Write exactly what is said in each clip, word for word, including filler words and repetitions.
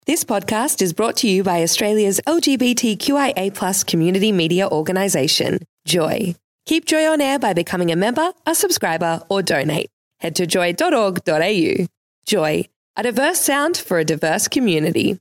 This podcast is brought to you by Australia's L G B T Q I A plus community media organisation, Joy. Keep Joy on air by becoming a member, a subscriber or donate. Head to joy dot org dot a u. Joy, a diverse sound for a diverse community.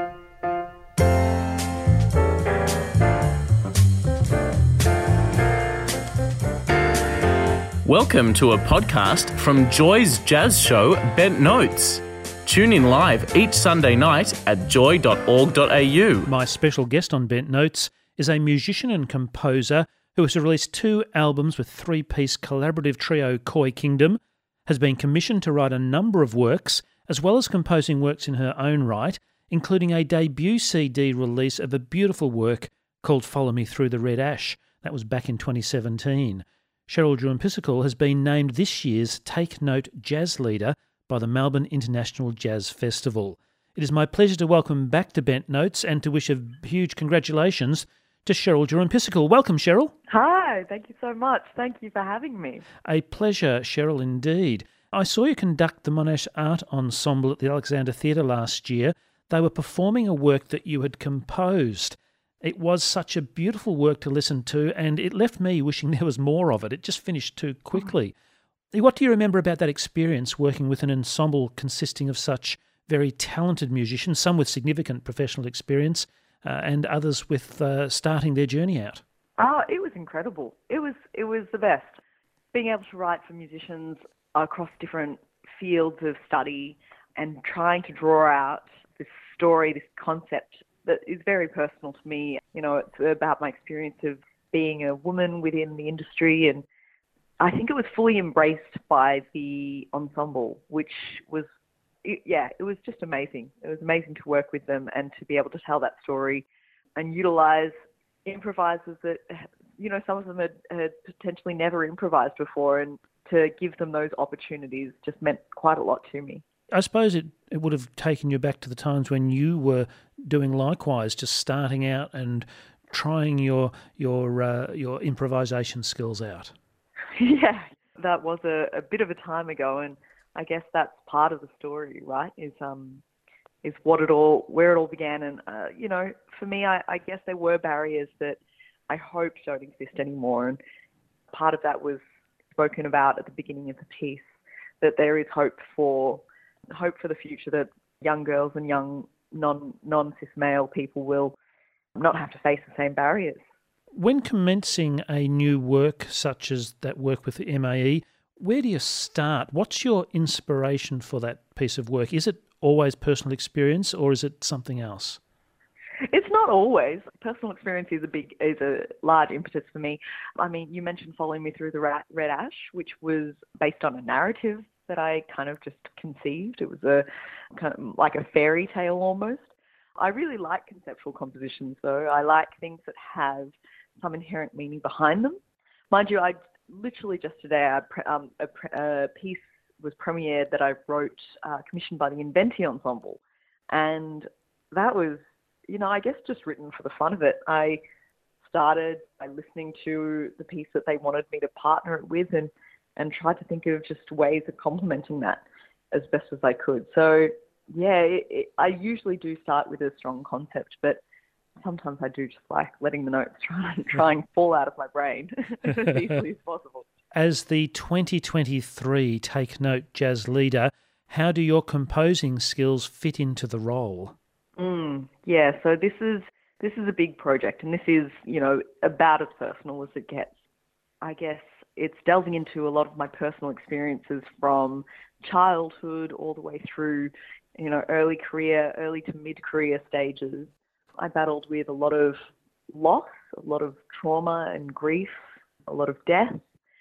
Welcome to a podcast from Joy's jazz show, Bent Notes. Tune in live each Sunday night at joy dot org dot a u. My special guest on Bent Notes is a musician and composer who has released two albums with three-piece collaborative trio Koi Kingdom, has been commissioned to write a number of works, as well as composing works in her own right, including a debut C D release of a beautiful work called Follow Me Through the Red Ash. That was back in twenty seventeen. Cheryl Druin-Piscicle has been named this year's Take Note Jazz Leader by the Melbourne International Jazz Festival. It is my pleasure to welcome back to Bent Notes and to wish a huge congratulations to Cheryl Druin-Piscicle. Welcome, Cheryl. Hi, thank you so much. Thank you for having me. A pleasure, Cheryl, indeed. I saw you conduct the Monash Art Ensemble at the Alexander Theatre last year. They were performing a work that you had composed. It was such a beautiful work to listen to, and it left me wishing there was more of it. It just finished too quickly. What do you remember about that experience working with an ensemble consisting of such very talented musicians, some with significant professional experience uh, and others with uh, starting their journey out? Oh, it was incredible. It was it was the best. Being able to write for musicians across different fields of study and trying to draw out this story, this concept that is very personal to me. You know, it's about my experience of being a woman within the industry, and I think it was fully embraced by the ensemble, which was, yeah, it was just amazing. It was amazing to work with them and to be able to tell that story and utilise improvisers that, you know, some of them had, had potentially never improvised before, and to give them those opportunities just meant quite a lot to me. I suppose it, it would have taken you back to the times when you were doing likewise, just starting out and trying your your uh, your improvisation skills out. Yeah, that was a, a bit of a time ago, and I guess that's part of the story, right? Is um, is what it all, where it all began, and uh, you know, for me, I, I guess there were barriers that I hope don't exist anymore, and part of that was spoken about at the beginning of the piece, that there is hope for hope for the future, that young girls and young non non cis male people will not have to face the same barriers. When commencing a new work such as that work with the M A E, where do you start? What's your inspiration for that piece of work? Is it always personal experience, or is it something else? It's not always. Personal experience is a big, is a large impetus for me. I mean, you mentioned Following Me Through the Red Ash, which was based on a narrative that I kind of just conceived. It was a kind of like a fairy tale almost. I really like conceptual compositions, though. I like things that have some inherent meaning behind them. Mind you, I literally just today, I, um, a, a piece was premiered that I wrote, uh, commissioned by the Inventi Ensemble. And that was, you know, I guess just written for the fun of it. I started by listening to the piece that they wanted me to partner it with, and, and tried to think of just ways of complementing that as best as I could. So, yeah, it, it, I usually do start with a strong concept, but sometimes I do just like letting the notes try and, try and fall out of my brain as easily as possible. As the twenty twenty-three Take Note Jazz Leader, how do your composing skills fit into the role? Mm, yeah, so this is this is a big project, and this is, you know, about as personal as it gets. I guess it's delving into a lot of my personal experiences from childhood all the way through, you know, early career, early to mid-career stages. I battled with a lot of loss, a lot of trauma and grief, a lot of death.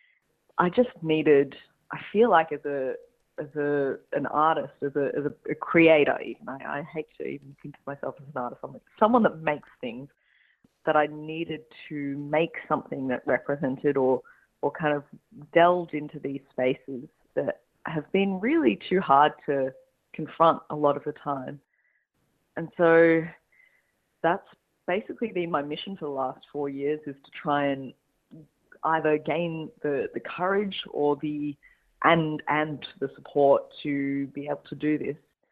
I just needed, I feel like as a as a an artist, as a as a, a creator even, I, I hate to even think of myself as an artist, I'm like someone that makes things, that I needed to make something that represented or or kind of delved into these spaces that have been really too hard to confront a lot of the time. And so that's basically been my mission for the last four years, is to try and either gain the, the courage or the and and the support to be able to do this.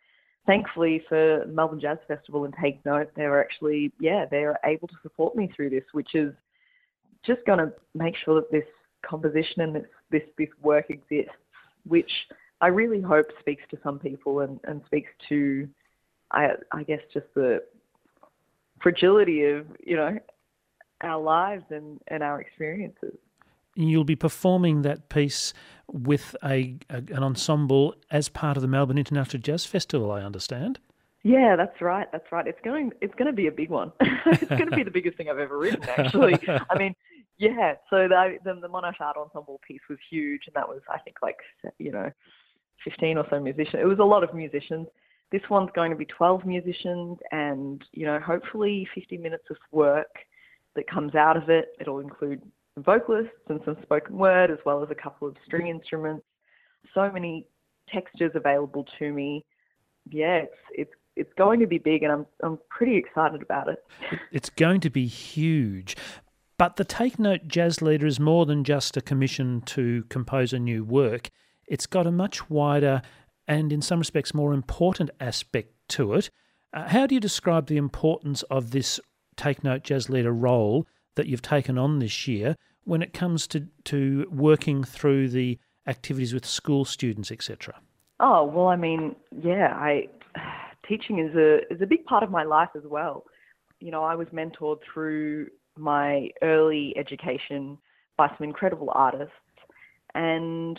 thankfully for the Melbourne Jazz Festival and Take Note, they were actually, yeah, they were able to support me through this, which is just going to make sure that this composition and this, this, this work exists, which I really hope speaks to some people and, and speaks to, I, I guess, just the fragility of, you know, our lives and, and our experiences. You'll be performing that piece with a, a an ensemble as part of the Melbourne International Jazz Festival, I understand. Yeah, that's right. That's right. It's going. It's going to be a big one. It's going to be the biggest thing I've ever written, actually. I mean, yeah. So the, the the Monash Art Ensemble piece was huge, and that was, I think, like you know, fifteen or so musicians. It was a lot of musicians. This one's going to be twelve musicians, and you know, hopefully, fifty minutes of work that comes out of it. It'll include some vocalists and some spoken word, as well as a couple of string instruments. So many textures available to me. Yeah, it's it's it's going to be big, and I'm I'm pretty excited about it. It's going to be huge. But the Take Note Jazz Leader is more than just a commission to compose a new work. It's got a much wider and, in some respects, more important aspect to it. Uh, how do you describe the importance of this Take Note Jazz Leader role that you've taken on this year when it comes to, to working through the activities with school students, et cetera? Oh, well, I mean, yeah, I teaching is a is a big part of my life as well. You know, I was mentored through my early education by some incredible artists, and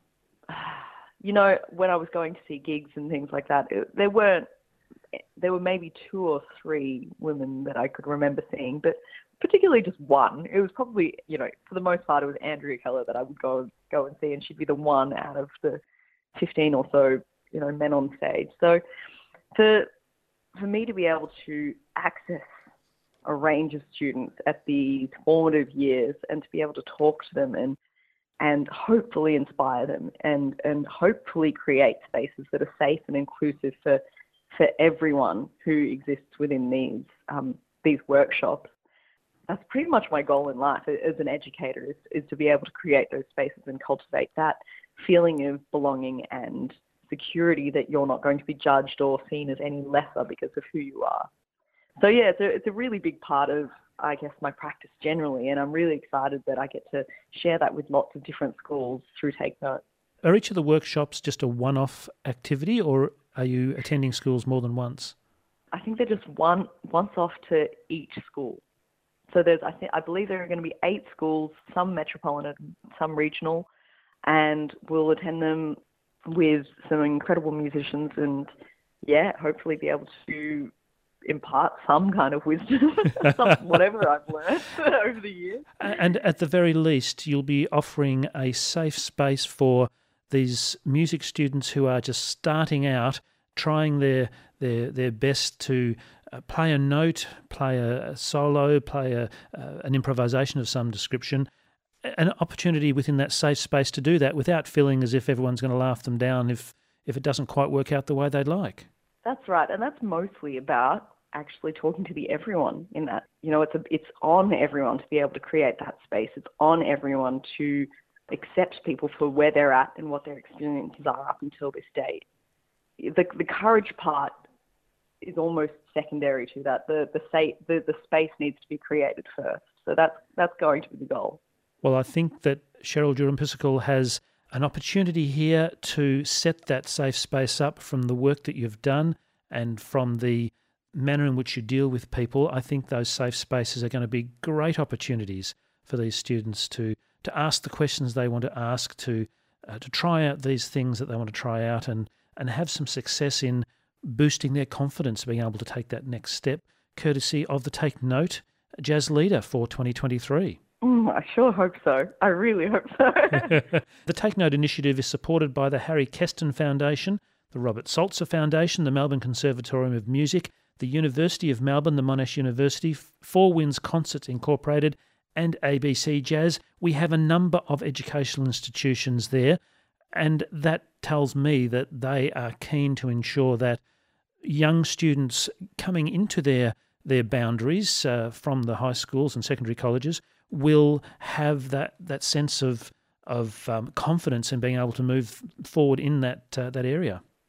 you know, when I was going to see gigs and things like that, it, there weren't there were maybe two or three women that I could remember seeing, but particularly just one. It was probably, you know, for the most part, it was Andrea Keller that I would go go and see, and she'd be the one out of the fifteen or so, you know, men on stage. So for for me to be able to access a range of students at these formative years and to be able to talk to them and and hopefully inspire them and, and hopefully create spaces that are safe and inclusive for for everyone who exists within these um, these workshops. That's pretty much my goal in life as an educator, is, is to be able to create those spaces and cultivate that feeling of belonging and security that you're not going to be judged or seen as any lesser because of who you are. So yeah, it's a, it's a really big part of, I guess, my practice generally, and I'm really excited that I get to share that with lots of different schools through Take Note. Are each of the workshops just a one-off activity, or are you attending schools more than once? I think they're just one once off to each school. So there's, I think, I believe there are going to be eight schools, some metropolitan, some regional, and we'll attend them with some incredible musicians and, yeah, hopefully be able to impart some kind of wisdom, some, whatever I've learned over the years. And at the very least, you'll be offering a safe space for these music students who are just starting out, trying their their their best to uh, play a note, play a, a solo, play a, uh, an improvisation of some description, an opportunity within that safe space to do that without feeling as if everyone's going to laugh them down if, if it doesn't quite work out the way they'd like. That's right, and that's mostly about actually talking to the everyone in that. You know, it's a, it's on everyone to be able to create that space. It's on everyone to accept people for where they're at and what their experiences are up until this date. The the courage part is almost secondary to that. The the, say, the the space needs to be created first. So that's that's going to be the goal. Well, I think that Cheryl Durham-Piscicle has an opportunity here to set that safe space up from the work that you've done and from the manner in which you deal with people. I think those safe spaces are going to be great opportunities for these students to to ask the questions they want to ask, to uh, to try out these things that they want to try out, and and have some success in boosting their confidence, being able to take that next step, courtesy of the Take Note Jazz Leader for twenty twenty-three. Mm, I sure hope so. I really hope so. The Take Note initiative is supported by the Harry Keston Foundation, the Robert Salzer Foundation, the Melbourne Conservatorium of Music, the University of Melbourne, the Monash University, Four Winds Concerts Incorporated, and A B C Jazz. We have a number of educational institutions there, and that tells me that they are keen to ensure that young students coming into their their boundaries uh, from the high schools and secondary colleges will have that that sense of of um, confidence in being able to move forward in that uh, that area.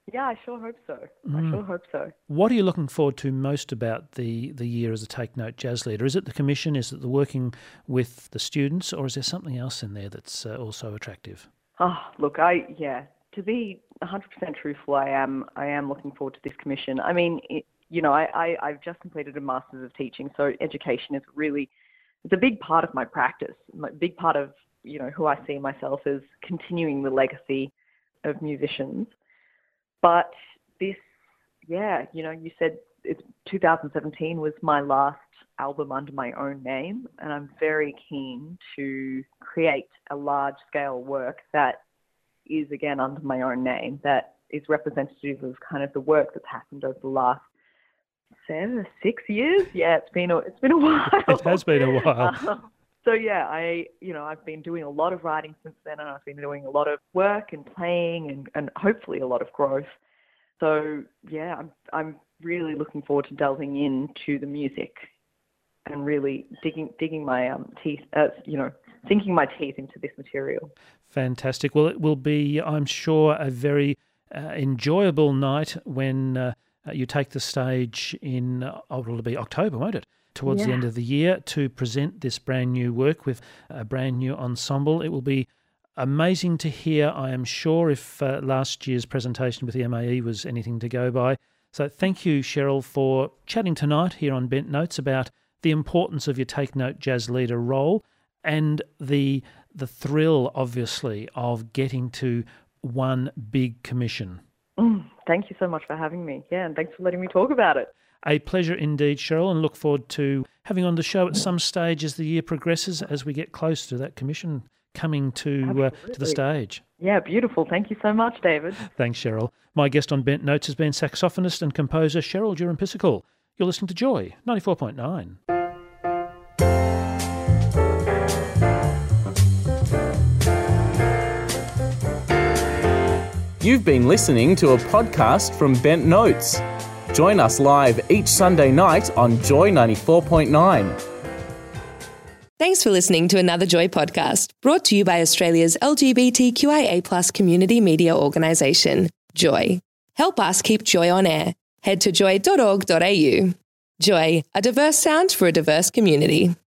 Yeah, I sure hope so. Mm. I sure hope so. What are you looking forward to most about the, the year as a Take Note Jazz Leader? Is it the commission? Is it the working with the students? Or is there something else in there that's uh, also attractive? Oh, look, I, yeah, to be one hundred percent truthful, I am I am looking forward to this commission. I mean, it, you know, I, I, I've just completed a Masters of Teaching, so education is really, it's a big part of my practice, a big part of, you know, who I see myself as continuing the legacy of musicians. But this, yeah, you know, you said it's two thousand seventeen was my last album under my own name, and I'm very keen to create a large-scale work that is, again, under my own name, that is representative of kind of the work that's happened over the last seven, six years. Yeah, it's been a, it's been a while. It has been a while. Um, so yeah, I, you know, I've been doing a lot of writing since then, and I've been doing a lot of work and playing, and, and hopefully a lot of growth. So yeah, I'm, I'm really looking forward to delving into the music and really digging, digging my um, teeth, uh, you know, sinking my teeth into this material. Fantastic. Well, it will be, I'm sure, a very uh, enjoyable night when uh, you take the stage in, uh, oh, it'll be October, won't it? Towards Yeah. the end of the year to present this brand new work with a brand new ensemble. It will be amazing to hear, I am sure, if uh, last year's presentation with the M A E was anything to go by. So thank you, Cheryl, for chatting tonight here on Bent Notes about the importance of your Take Note Jazz Leader role and the the thrill, obviously, of getting to one big commission. Mm, thank you so much for having me. Yeah, and thanks for letting me talk about it. A pleasure indeed, Cheryl, and look forward to having on the show at some stage as the year progresses, as we get closer to that commission coming to uh, to the stage. Yeah, beautiful. Thank you so much, David. Thanks, Cheryl. My guest on Bent Notes has been saxophonist and composer Cheryl Duran-Piscicle. You're listening to Joy ninety-four point nine. You've been listening to a podcast from Bent Notes. Join us live each Sunday night on Joy ninety-four point nine. Thanks for listening to another Joy podcast, brought to you by Australia's L G B T Q I A plus community media organisation, Joy. Help us keep Joy on air. Head to joy dot org dot a u. Joy, a diverse sound for a diverse community.